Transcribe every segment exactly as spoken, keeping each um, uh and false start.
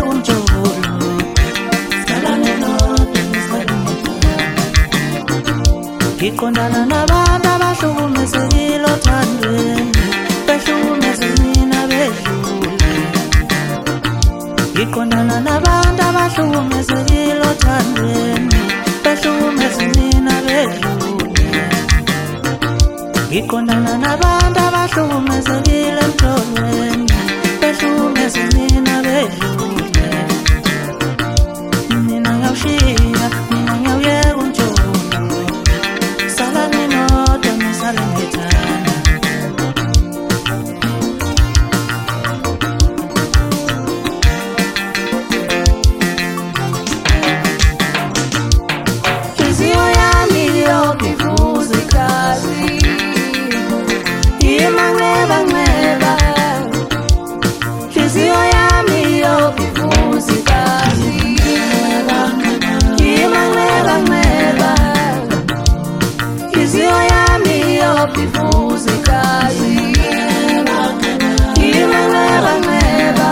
unjolo salane nodwa ngiqondana nabantu abahlukumezekile othandweni behlukumeze mina bedlule ngiqondana nabantu abahlukumezekile othandweni behlukumeze mina bedlule ngiqondana nabantu abahlukumezekile emhlolweni behlukumeze mina bedlule mina ngiyawushiya mina ngiyawuyeka unjolo salane nodwa ngisale ngithanda Hizio yami yokifuzi kazi Imaneba neba Hizio yami yokifuzi kazi Imaneba neba Hizio yami yokifuzi kazi Imaneba neba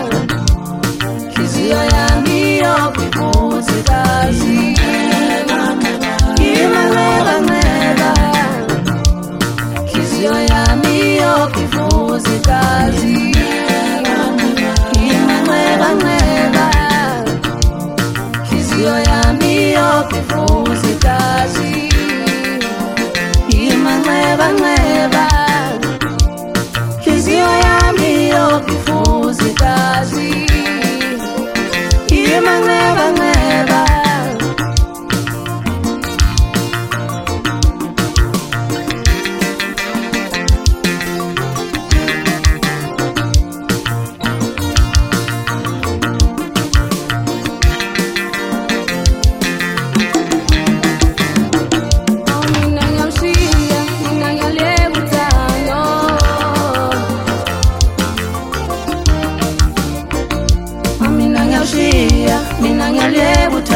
Hizio yami yokifuzi kazi Imaneba neba Hizio yami yokifuzi kazi Imaneba neba Hizio yami yokifuzi kazi Imaneba neba Hizio yami yokifuzi kazi Imaneba neba Mina ngiyawushiya mina ngiyaleka